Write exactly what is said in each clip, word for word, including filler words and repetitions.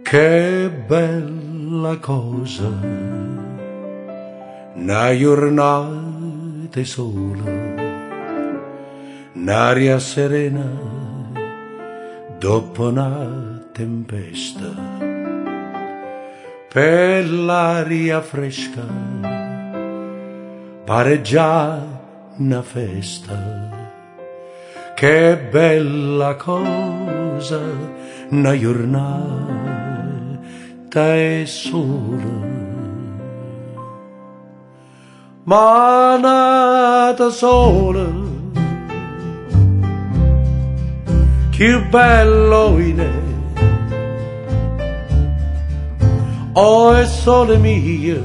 Che bella cosa, una giornata sola, un'aria serena dopo una tempesta, per l'aria fresca pare già una festa. Che bella cosa, una giornata è sola, ma nata sola, più bello in è. Oh, è sole mia,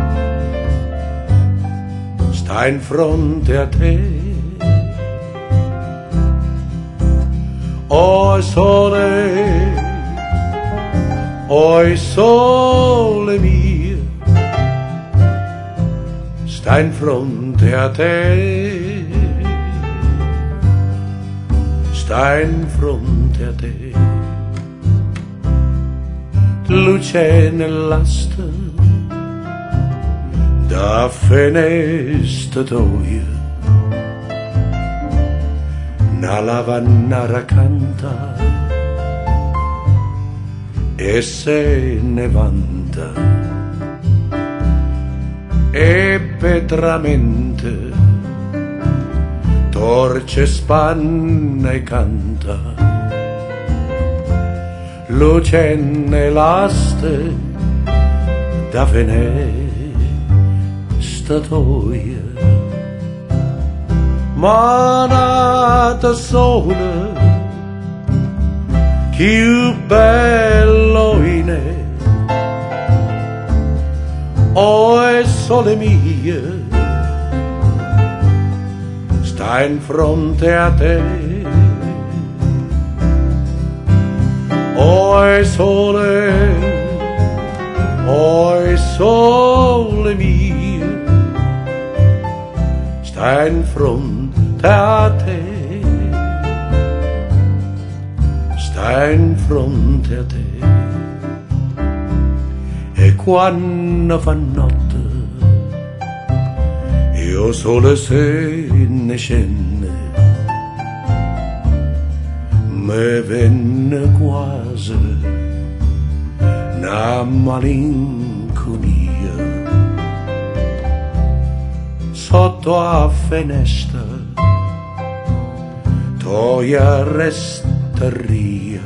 sta in fronte a te. Oh sole, oh sole mio, sta in fronte a te, sta in fronte a te. Luce nell'asta da finestra tua, una lavanna racanta e se ne vanta, e petramente torce, spanna e canta. Luce nell'aste da finestra tua, ma nata sola, più bello in è. Oh, è sole mia, sta in fronte a te. Oh, è sole, oh, è sole mia, sta in fronte a te, sta in fronte a te. E quando fa notte, io solo se ne scende, me venne quasi una malinconia. Sotto a finestra toia resteria,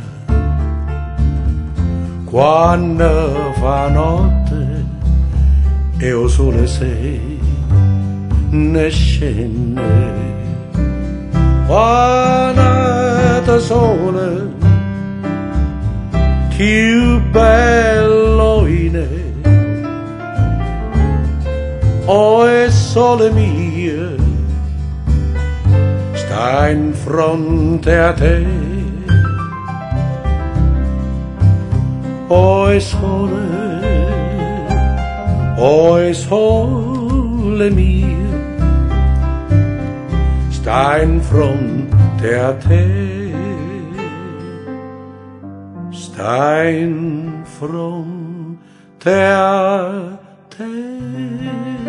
quando fa notte e o sole se ne scende. Quando sole più bello in è. Oh, è sole mia, sta in fronte a te. Oh, è sole, oh, è sole mia, sta in fronte a te, sta in fronte a te.